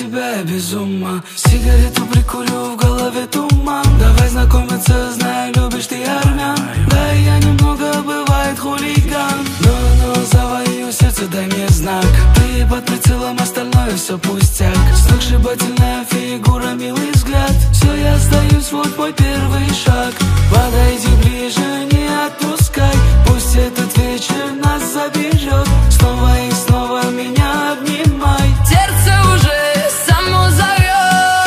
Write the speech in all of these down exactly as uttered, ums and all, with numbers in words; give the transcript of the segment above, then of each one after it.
тебя я без ума. Сигарету прикурю, в голове туман. Давай знакомиться, знаю, любишь ты армян. Да и я немного, бывает, хулиган. Но-но, завою сердце, дай мне знак. Ты под прицелом, остальное все пустяк. Сногсшибательная фигура, милый взгляд. Все, я остаюсь, вот мой первый шаг. Подойди ближе, не отпускай. Пусть этот вечер нас заберет. Снова и снова меня обнимай. Сердце уже само зовет.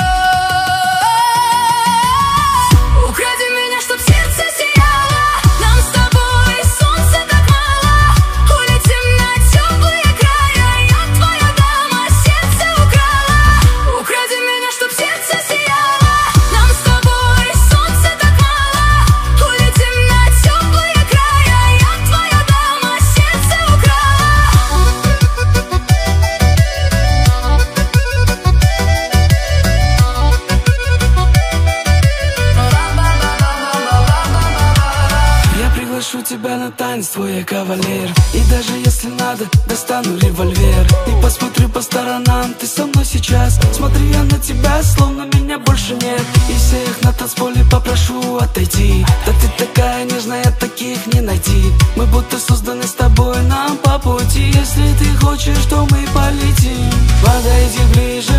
Укради меня, чтоб сердце сияло. Нам с тобой солнца так мало. Улетим на теплые края. Я твоя дама, сердце украла. Укради меня, чтоб сердце сияло. Нам с тобой солнца так мало. Улетим на теплые края. Я твоя дама, сердце украла. Я приглашу тебя на танец, твой я кавалер. И даже если надо, достану револьвер. И посмотрю по сторонам, ты со мной сейчас. Смотрю я на тебя, словно меня больше нет. И всех на танцполе попрошу отойти. Да ты такая нежная, таких не найти. Мы будто созданы с тобой, нам по пути. Если ты хочешь, то мы полетим. Подойди ближе,